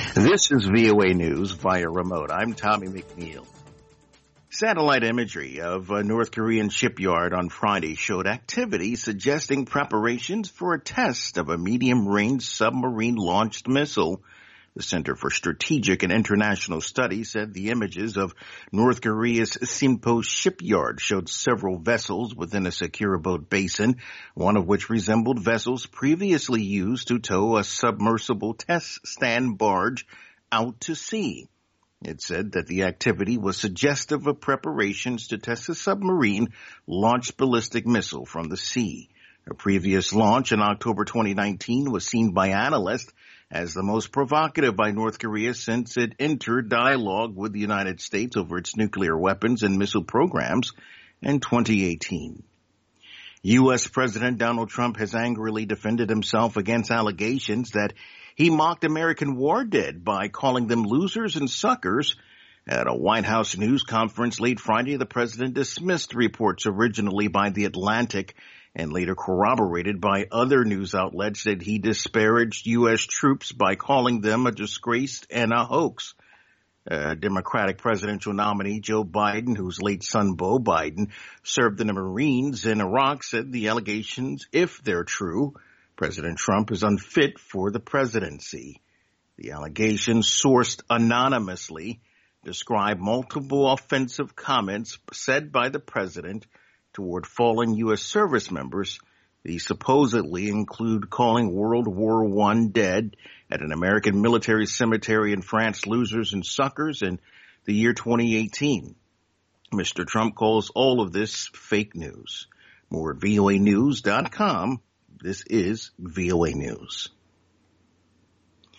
This is VOA News via remote. I'm Tommy McNeil. Satellite imagery of a North Korean shipyard on Friday showed activity suggesting preparations for a test of a medium-range submarine-launched missile. The Center for Strategic and International Studies said the images of North Korea's Sinpo shipyard showed several vessels within a secure boat basin, one of which resembled vessels previously used to tow a submersible test stand barge out to sea. It said that the activity was suggestive of preparations to test a submarine-launched ballistic missile from the sea. A previous launch in October 2019 was seen by analysts as the most provocative by North Korea since it entered dialogue with the United States over its nuclear weapons and missile programs in 2018. U.S. President Donald Trump has angrily defended himself against allegations that he mocked American war dead by calling them losers and suckers. At a White House news conference late Friday, the president dismissed reports originally by The Atlantic and later corroborated by other news outlets that he disparaged U.S. troops by calling them a disgrace and a hoax. Democratic presidential nominee Joe Biden, whose late son Beau Biden served in the Marines in Iraq, said the allegations, if they're true, President Trump is unfit for the presidency. The allegations, sourced anonymously, describe multiple offensive comments said by the president toward fallen U.S. service members. These supposedly include calling World War I dead at an American military cemetery in France losers and suckers in the year 2018. Mr. Trump calls all of this fake news. More at voanews.com. This is VOA News.